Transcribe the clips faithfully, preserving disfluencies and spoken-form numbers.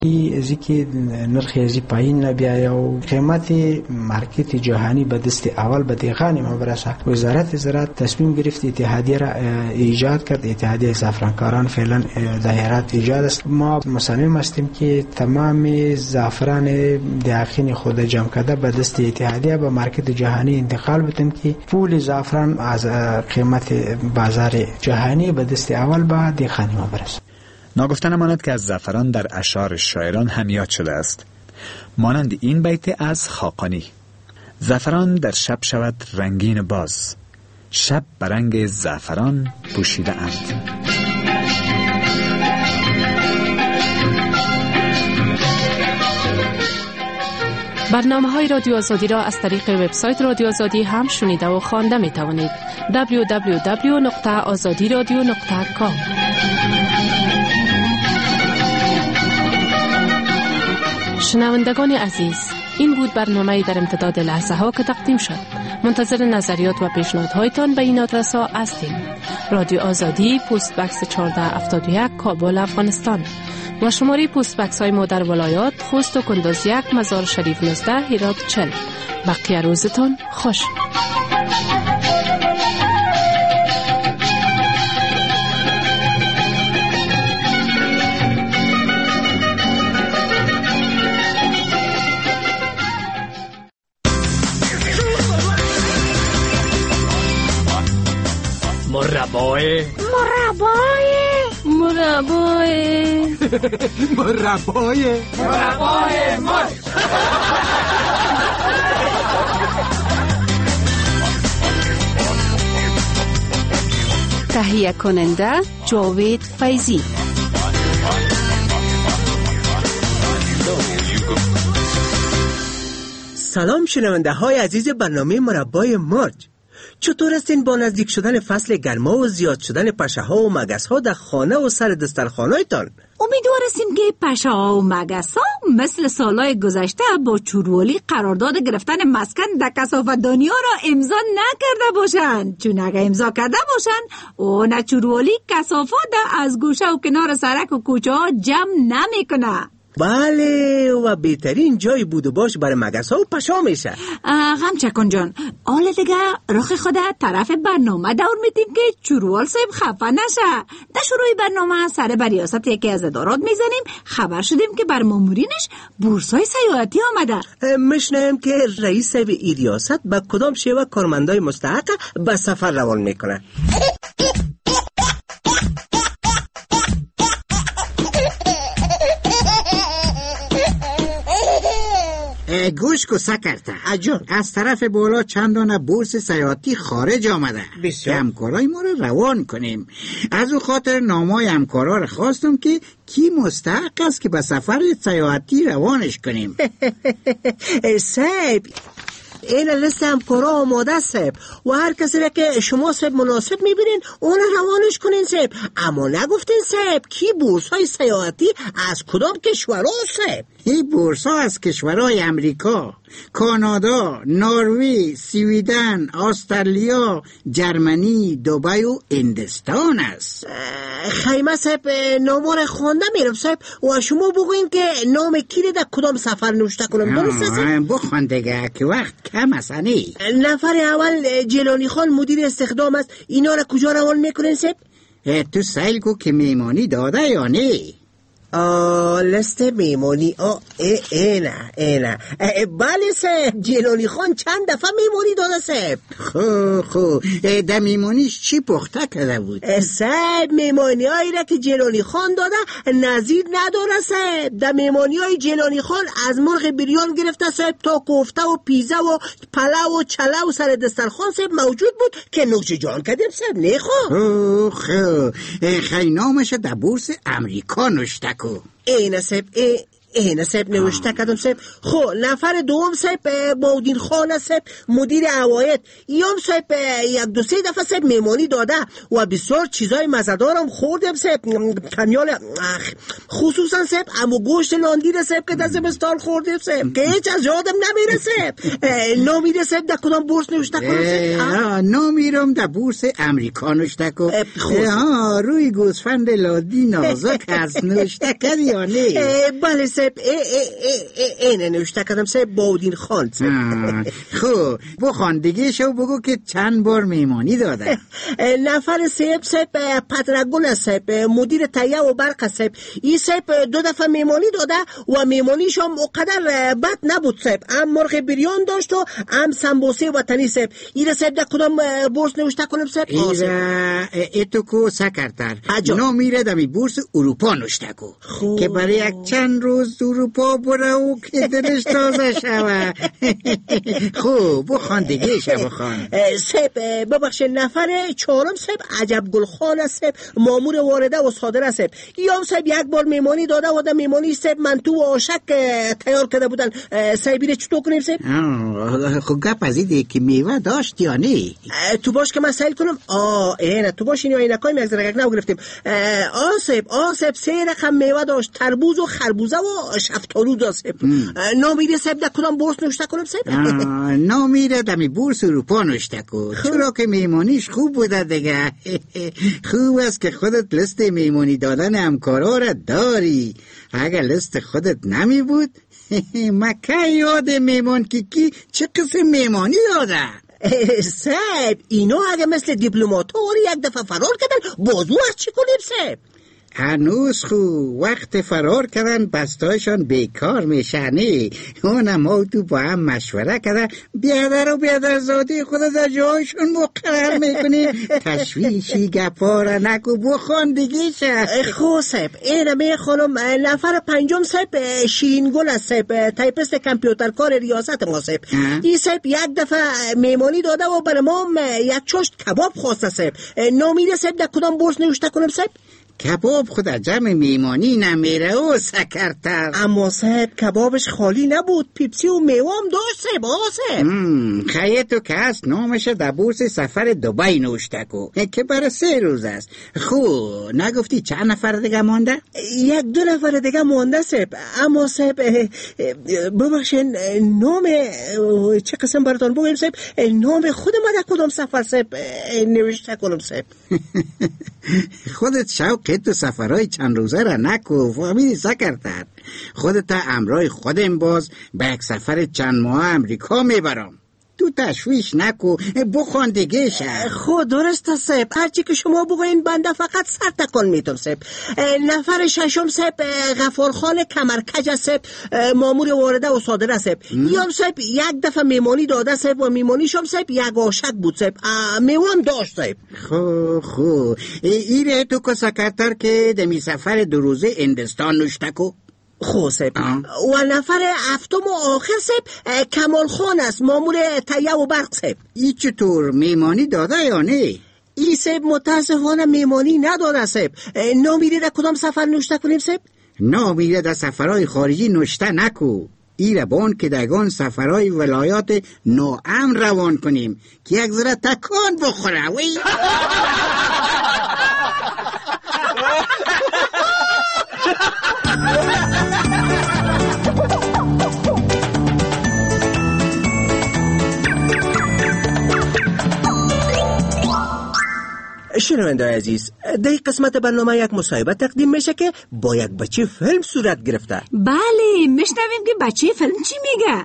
ازی که نرخ ازی پایین نبیایه و قیمت مارکت جهانی به دست اول به دیغانی ما برسه. وزارت زراعت تصمیم گرفت اتحادیه را ایجاد کرد. اتحادیه زعفرانکاران فعلا دایره ایجاد است. ما مصمم هستیم که تمام زعفران داخلی خود جمع کرده به دست اتحادیه به مارکت جهانی انتقال بدیم که پول زعفران از قیمت بازار جهانی به دست اول به دیغانی ما برسه. ناگفتن ماند که از زعفران در اشعار شاعران هم یاد شده است، مانند این بیت از خاقانی: زعفران در شب شود رنگین باز، شب برنگ زعفران پوشیده اند. برنامه‌های رادیو آزادی را از طریق وبسایت رادیو آزادی هم شنیده و خوانده می‌توانید. دبلیو دبلیو دبلیو دات آزادی رادیو دات کام. شنوندگان عزیز، این بود برنامه در امتداد لحظه ها که تقدیم شد. منتظر نظریات و پیشنهادهایتان به این آدرس ها هستیم: رادیو آزادی، پست بکس چهارده هفتاد و یک، کابل، افغانستان. و شماره پست بکس های ما در ولایات: خوست و کندوز یک، مزار شریف نوزده، هرات چهل. بقیه روزتان خوش. مربای مربای مربای مربای مربای مر تهیه کننده جاوید فیضی. سلام شنونده های عزیز برنامه مربای مرج. چطور هستین با نزدیک شدن فصل گرما و زیاد شدن پشه ها و مگس ها در خانه و سر دسترخوانایتان؟ امیدوار هستیم که پشه ها و مگس ها مثل سالهای گذشته با چوروالی قرارداد گرفتن مسکن در کثافت‌دانی ها را امضا نکرده باشند، چون اگه امضا کرده باشند اون چوروالی کثافات از گوشه و کنار سرک و کوچه ها جمع نمیکنه. بله، و بهترین جای بود و باش برای مگس ها و پشا میشه. غم چکن جان، حالا دیگه رخ خود طرف برنامه دور میدیم که چوروال صاحب خفه نشه. در شروع برنامه سر بر ریاست یکی از ادارات میزنیم. خبر شدیم که بر مامورینش بورسای سیاحتی آمده. میشنیم که رئیس ای ریاست با کدام شیوه کارمندای مستحق به سفر روان میکنه. گوش کو سکرته اجان، از طرف بالا چندان بورس سیاحتی خارج آمده که همکارای ما رو روان کنیم. از او خاطر نامای همکارا رو خواستم که کی مستحق است که به سفر سیاحتی روانش کنیم. صاحب این لیست همکارا آماده صاحب و هر کسی را که شما صاحب مناسب میبینین اون روانش کنین صاحب. اما نگفتین صاحب کی بورس های سیاحتی از کدام کشورها صاحب؟ این بورس ها از کشورهای امریکا، کانادا، نروژ، سویدن، استرالیا، جرمنی، دبی و هندوستان است. خیمه صاحب نامور خوانده میرم صاحب و شما بگوین که نام کی در کدام سفر نوشته کنم. درسته صاحب؟ بخوان دیگه که وقت کم است. نفر اول جیلانی خان مدیر استخدام است. اینا را کجا روان میکنین صاحب؟ تو سیل کو که میمانی داده یا نه؟ آه لست میمونی. آه اینه اینه بله صاحب، جیلانی خان چند دفعه میمونی داده صاحب. خو خو در میمونیش چی پخته کرده بود؟ صاحب میمونی هایی را که جیلانی خان داده نظیر نداره صاحب. در میمونی های جیلانی خان از مرغ بریان گرفته صاحب تا کوفته و پیزه و پلو و چله و سر دسترخوان صاحب موجود بود که نوش جان کردیم صاحب. نیخو خو خو خیلی نامش در بورس امریکا نوشته کو. اینه صاحب. این سب نوشته کردم سب. خب نفر دوم سب بودین خان سب مدیر عواید. یام سب یک دو سه دفعه سب میمانی داده و بسیار چیزای مزدارم خوردم سب. کمیال خصوصا سب امو گوشت لاندیر سب که دست بستار خوردم سب که هیچ از یادم نمیره سب. نامیره سب در کدام بورس نوشته کنم سب؟ نامیرم در بورس امریکا نوشته کنم. روی گوسفند لادی نازک از نوشته کردی یا نه؟ بله سب اینه نوشته کردم سب بودین خان سب. خب بخوان دیگه شو بگو که چند بار میمانی داده. نفر سب سب پترگل سب مدیر تهیه و برق سب. این سب دو دفعه میمانی داده و میمانیش هم اقدر بد نبود سب. ام مرغ بریان داشت و ام سمبوسه وطنی سب. این سب در کدام بورس نوشته کنم سب؟ ایره ایتو کو سکرتر نو میره دمی بورس اروپا نوشته کو که برای یک چند روز اروپا بره و که دلش تازه شوه. خوب بخوان دیگه شو بخوان سب. ببخش نفر چهارم سب عجب گلخان سب مامور وارده و صادره سب. یا سب یک بار میمانی داده و در میمانی سب منتو و آشک تیار کرده بودن سبیره چطور کنیم سب؟ خب گپ از ایده که میوه داشت یا نه؟ تو باش که من سیل کنم. آه اینه تو باش این اینکای می اگزرگک نو گرفتیم. آسب آسب سه رقم میوه داشت تربوز و خربوزه و شفتالو داشت سب. نامیره سب در کدام بورس نوشته کنم سب؟ نامیره دمی بورس اروپا نوشته کن چرا که میمانیش خوب بوده دیگه. خوب است که خودت لیست میمانی دادن همکارا را داری. اگر لیست خودت نمی بود مکه یاد میمان که کی چه قسم میمانی داده. سب اینا اگه مثل دیپلماتور یک دفعه فرار کردن بازو از چی کنیم سب؟ هنوز خو وقت فرار کردن بستایشان بیکار میشنه. اونم ها تو با هم مشوره کردن بیادر و بیادر زاده خود در جایشون مقرر میکنه. تشویشی گپاره نکو بخوان دیگه شه. خو سب اینه میخوانم نفر پنجم سب شیرین گل سب تایپست کمپیوتر کار ریاست ما سب. این سب یک دفعه میمانی داده و برای ما یک چشت کباب خواسته سب. نامیده سب در کدام بورس نوشته کنم سب؟ کباب خود جمع میمانی نمیره و سکرتر. اما سب کبابش خالی نبود پیپسی و میوه هم داشت سب. آسب خیلی که هست نامش در بورس سفر دبی نوشته کو که برای سه روز است. خو نگفتی چند نفر دیگه مانده؟ یک دو نفر دیگه مانده سب. اما سب ببخشین نام چه قسم براتون بگیم سب؟ نام خود ما در کدام سفر سب نوشته کنم سب؟ خودت شوق تو سفرهای چند روزه را نکو فهمیدی سکرتر. خودت امرای خودم باز به یک سفر چند ماه امریکا میبرم. تو تشویش نکو بخوان دیگه شه. خود درست سب هرچی که شما بگوین بنده فقط سر تکان میتونم سب. نفر ششم سب غفارخان کمرکج سب مامور وارده و صادره سب. یام سب یک دفعه میمانی داده سب و میمانیشم سب یک آشک بود سب میوام داشت سب. خو خو ایره تو که سکرتر که دمی سفر دو روزه اندستان نوشته کو. خو سب و نفر هفتم و آخر سب کمال خان است مامور تهیه و برق سب. ای چطور میمانی داده یا نه؟ ای سب متاسفانه میمانی نداده سب. نامیره در کدام سفر نوشته کنیم سب؟ نامیره در سفرهای خارجی نوشته نکو. ایره بان که دگان سفرهای ولایات نوام روان کنیم که یک ذره تکان بخوره. شنونده عزیز در قسمت برنامه یک مصاحبه تقدیم میشه که با یک بچه فیلم صورت گرفته. بله میشنویم که بچه فیلم چی میگه.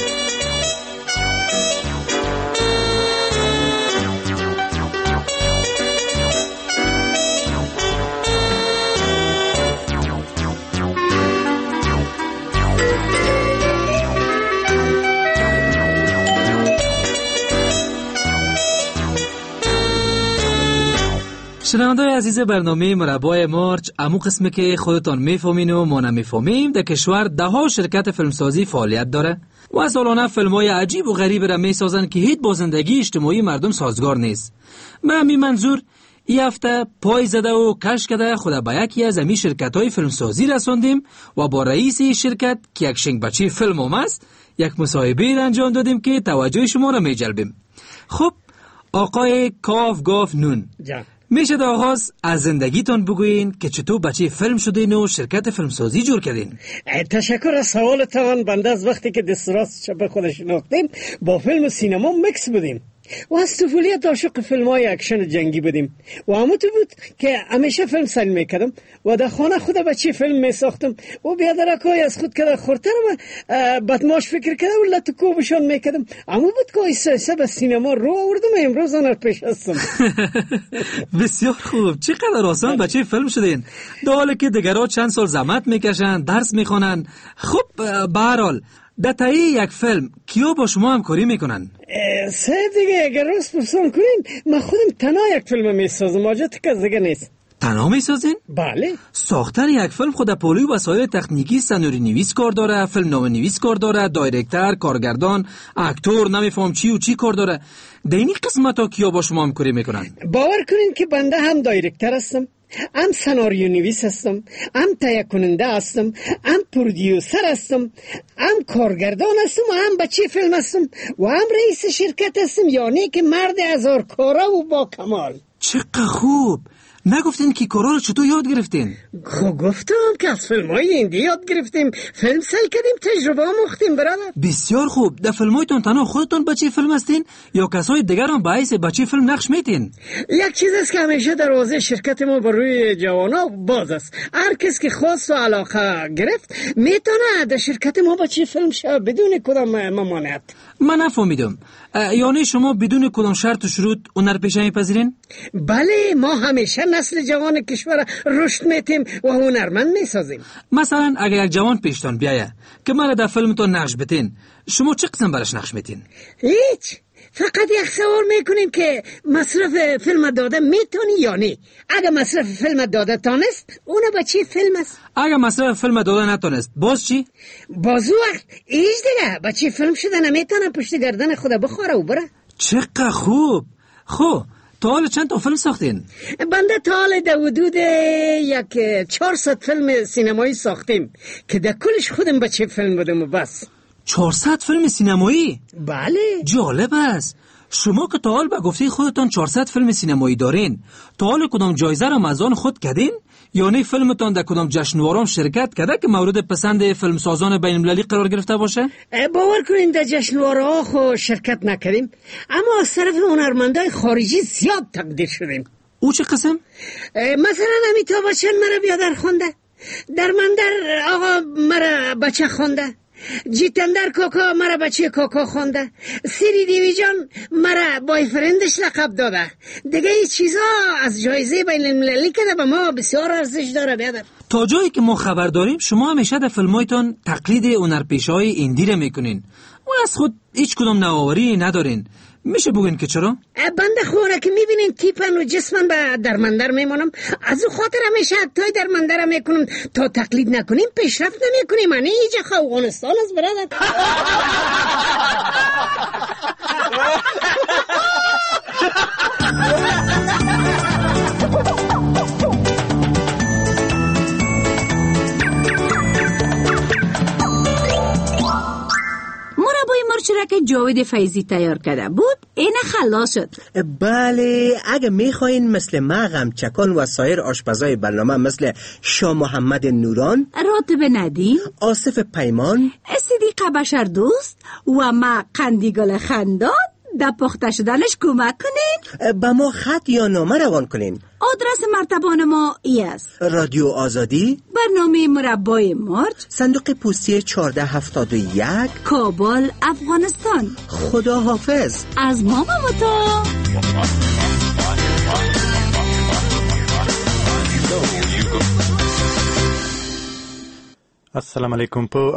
شنونده‌های عزیز برنامه مربای مارچ، امو قسمه که خودتان میفهمین و ما نمیفهمیم، در کشور ده ها شرکت فیلمسازی فعالیت داره و سالانه فیلم‌های عجیب و غریب را میسازن که هیچ با زندگی اجتماعی مردم سازگار نیست. به همین منظور این هفته پای زده و کش کرده خود به یکی از امی شرکت های فیلمسازی رساندیم و با رئیس شرکت که یک شنگ بچه فیلم هم است یک مصاحبه انجام دادیم که توجه شما را می جلبیم. خب آقای کاف گاف نون جا. میشه در آغاز از زندگیتان بگوین که چطور بچه فیلم شدین و شرکت فیلمسازی جور کردین؟ تشکر از سوالتان. بنده از وقتی که دستراست چپ خودش شناختیم با فیلم و سینما مکس بودیم و از طفولیت عاشق فیلم های اکشن جنگی بودیم و همونطور بود که همیشه فیلم سین میکردم و در خانه خود بچه فیلم میساختم و بیادرکای از خود که خورتر و بدماش فکر کردم و لطکو بشان میکردم. همون بود که ایسا ایسا به سینما رو آوردم و امروز آن پیش هستم. بسیار خوب. چقدر آسان بچه فیلم شدین در حالی که دیگرها چند سال زحمت میکشن، درس میخونن. خب به هر حال در تهیه یک فیلم کیا با شما همکاری میکنن؟ سه دیگه اگر راست پرسان کنین من خودم تنها یک فیلم میسازم، حاجت که دیگه نیست. تنها میسازین؟ بله. ساختن یک فیلم خود پولی و وسایل تکنیکی سناریو نویس کار داره، فیلم نامه نویس کار داره، دایرکتر، کارگردان، اکتور، نمیفهم چی و چی کار داره. در این قسمت ها کیا با شما همکاری میکنن؟ باور کنین که بنده هم دایرکتر هستم، هم سناریو نویس هستم، هم تهیه کننده هستم، هم پرودیوسر هستم، هم کارگردان هستم و هم بچه فیلم هستم و هم رئیس شرکت هستم، یعنی که مرد هزار کاره و با کمال. چقدر خوب. نگفتین که کارا رو چطور یاد گرفتین؟ خب گفتم که از فیلم های ایندی یاد گرفتیم، فیلم سل کردیم، تجربه مختیم برادر. بسیار خوب. در فیلم هایتون تنها خودتون بچه فیلم هستین یا کسای دیگر هم باعث بچه فیلم نقش میتین؟ یک چیز است که همیشه دروازه شرکت ما بر روی جوانا باز است. هر کس که خواست و علاقه گرفت میتونه در شرکت ما بچه فیلم شه بدون کدام ممانعت. من نفهمیدم. یعنی شما بدون کدام شرط و شروط هنرپیشه میپذیرین؟ بله، ما همیشه نسل جوان کشور رشد میتیم و هنرمند میسازیم. مثلا اگر یک جوان پیشتان بیایه که مرا در فیلمتون نقش بتین، شما چه قسم برش نقش میتین؟ هیچ. فقط یک سوال میکنیم که مصرف فیلم داده میتونی یا نه. اگر مصرف فیلم داده تانست اون بچه فیلم است. اگر مصرف فیلم داده نتونست باز چی؟ باز وقت ایش دیگه بچه فیلم شده نمیتونه پشت گردن خود بخوره و بره. چقدر خوب. خب تا حال چند تا فیلم ساختین؟ بنده تا حال در حدود یک چهارصد فیلم سینمایی ساختیم که در کلش خودم بچه فیلم بودم و بس. چهارصد فیلم سینمایی؟ بله. جالب است. شما که تا حال به گفته خودتان چهارصد فیلم سینمایی دارین، تا حال کدام جایزه را از آن خود کردین؟ یعنی فیلمتان در کدام جشنواره‌ام شرکت کرده که مورد پسند فیلمسازان بین المللی قرار گرفته باشه؟ باور کنین در جشنواره‌ها خو شرکت نکردیم، اما از طرف هنرمندای خارجی زیاد تقدیر شدیم. او چه قسم؟ مثلا امیتاب بچن مرا بیادر خونده، درمندر آقا مرا بچه خونده، جیتندر کاکا مرا بچه کاکا خونده، سیری دیوی جان مرا بای فرندش لقب داده. دیگه این چیزا از جایزه بین المللی که به ما بسیار ارزش داره بیادر. تا جایی که ما خبر داریم شما همیشه در فیلمایتان تقلید هنرپیشه‌های ایندی را میکنین و از خود هیچ کدام نوآوری ندارین. میشه بگین که چرا؟ بنده خوره که میبینین تیپن و جسمن به درمندر میمونم، از او خاطر همیشه حتی درمندر میکنم تا تقلید نکنیم پیشرفت نمیکنیم. من ایجا افغانستان است برادر. مرچ که جاوید فیضی تیار کرده بود این خلاص شد. بله، اگه میخواین مثل ما غمچکان و سایر آشپزای برنامه مثل شاه محمد نوران، راتب ندیم، آصف پیمان، صدیق بشر دوست و ما قندیگل خندان در پخته شدنش کمک کنین. با ما خط یا نامه روان کنین. آدرس مرتبان ما ای است: رادیو آزادی، برنامه مربای مارچ، صندوق پستی چهارده هفتاد و یک، کابل، افغانستان. خدا حافظ از ما و تا. السلام علیکم. په